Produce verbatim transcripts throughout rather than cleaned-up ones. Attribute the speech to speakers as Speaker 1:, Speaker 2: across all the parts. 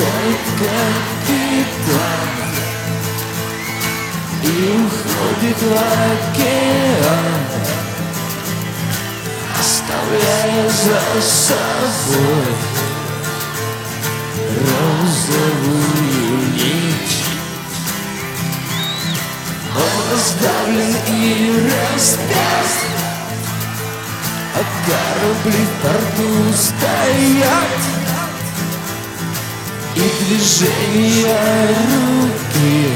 Speaker 1: Уходит капитан и уходит в океан, оставляя за собой розовую нить. Он раздавлен и распят, а корабли в порту стоят, и движения руки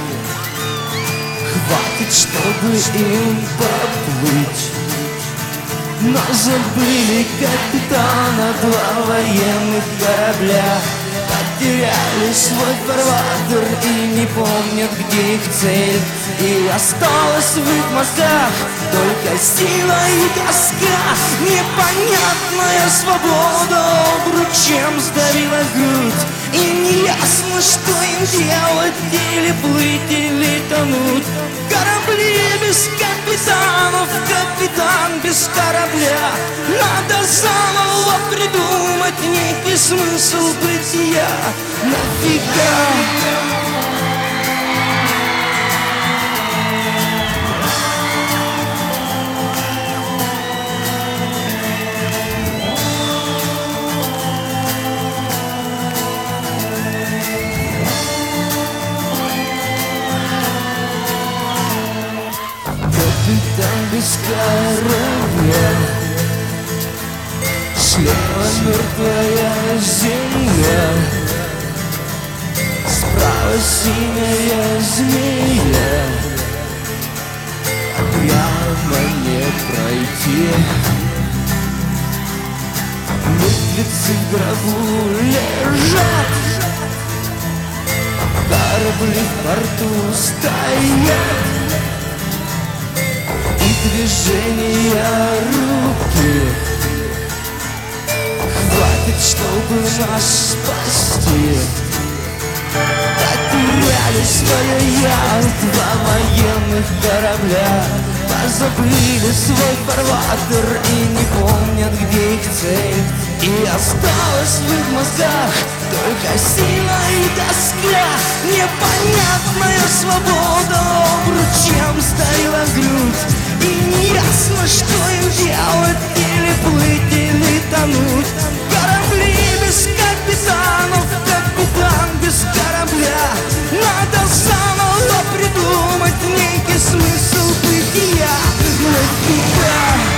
Speaker 1: хватит, чтобы им поплыть. Но забыли капитана два военных корабля, потеряли свой фарватер и не помнят, где их цель. И осталась в их мозгах только сила и тоска. Непонятная свобода обручем сдавила грудь, и неясно, что им делать, или плыть, или тонуть. Корабли без капитанов, капитан без корабля. Надо заново придумать некий смысл бытия. Нафига? Капитан без корабля, слева мертвая земля, справа синяя змея, а прямо не пройти. Мертвецы в гробу лежат, корабли в порту стоят, движения руки хватит, чтобы нас спасти. Потеряли свое я, два военных корабля, позабыли свой фарватер и не помнят, где их цель. И осталась в их мозгах только сила и тоска. Непонятная свобода обручем сдавила грудь, и неясно, что им делать, или плыть, или тонуть. Корабли без капитанов, капитан без корабля. Надо заново придумать некий смысл бытия. Нафига?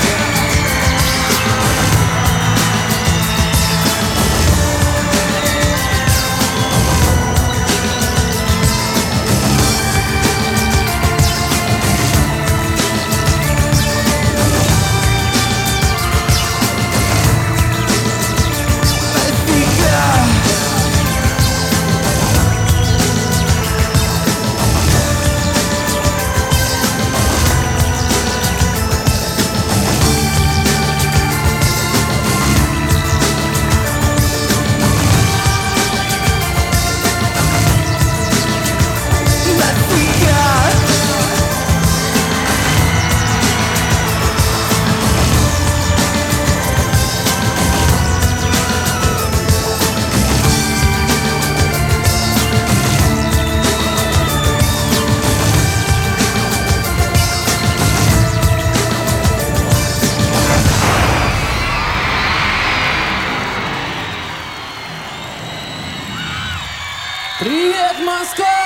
Speaker 2: Привет, Москва!